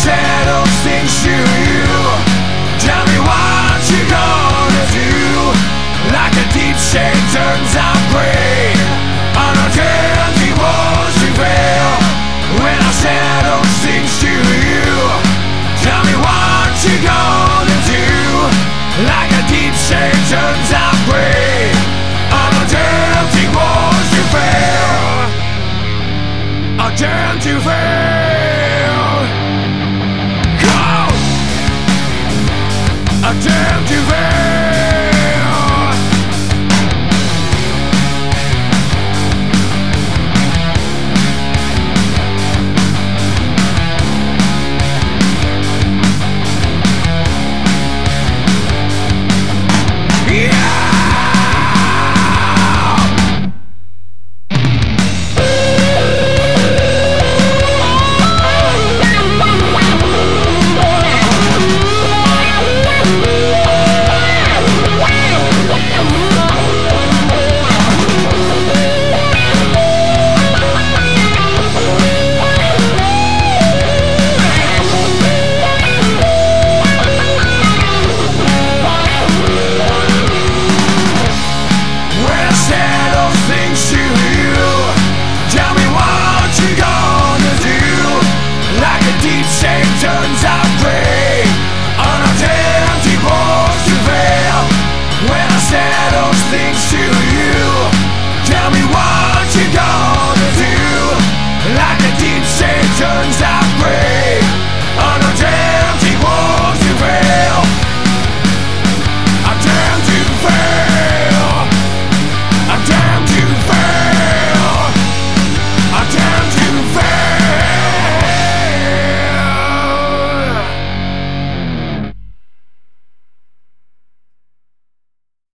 said those things to you, tell me what you gonna do. Like a deep shade turns out gray on a dirty walls prevail. When I said those things to you, tell me what you gonna do. Like a deep shade turns out gray on a dirty walls prevail. I turn to fail. Go! I turn to fail. Turns out gray on a empty walls prevail. When I said those things to you, tell me what you gonna do. Like a deep shade turns out